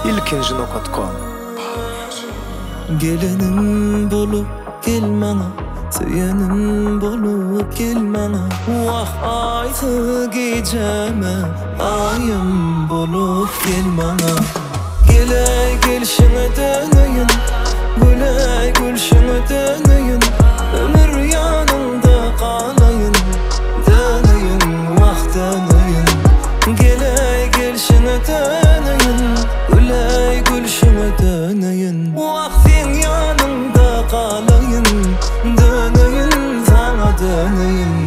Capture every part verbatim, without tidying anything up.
ilkinji nokta com. Gelenim bolup gelmana, söylenim bolup gelmana. Vah aytı geceme, ayım bolup gelmana. Gele gelişine dönüyün, güle gülşine dönüyün. Ömür yanımda kalayın, dönüyün, vah dönüyün. Gele gelişine dönüyün, güle gülşine dönüyün. Vah sen yanımda kalayın, dönüyün, sana dönüyün.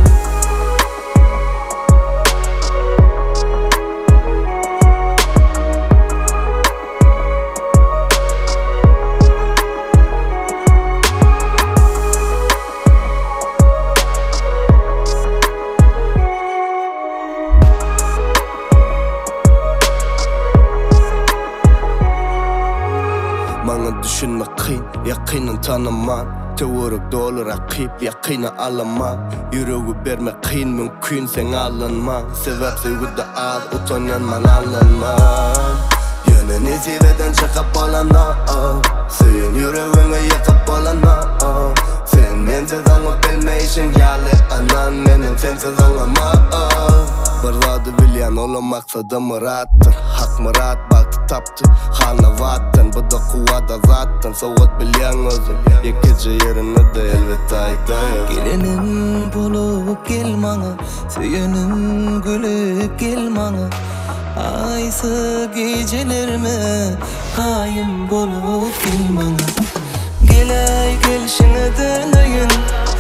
Bana düşünme kıyın, yakının tanıman. Teorik dolu rakip, yakını alama. Yüreği verme kıyın, mümkün sen alınma. Sebep sevgide al, utanyanman alınma. Yönünü zirveden çıkıp olana, senin yüreğini yakıp olana. Sen mensiz onu bilmeyişin yali anan, menin sensiz olama. Barladı bilyan oğlum maksadım rahattır. Hak murat baktı taptı, hana vattın. Bu da kuvada zaten, soğut bilyan özüm. Yekici yerini de elbette aydayır. Gelenim bolup gelmana, söylenim gülüp gelmana. Aysı gecelerime, ayım bolup gelmana. Gelay gelişine dönüyün,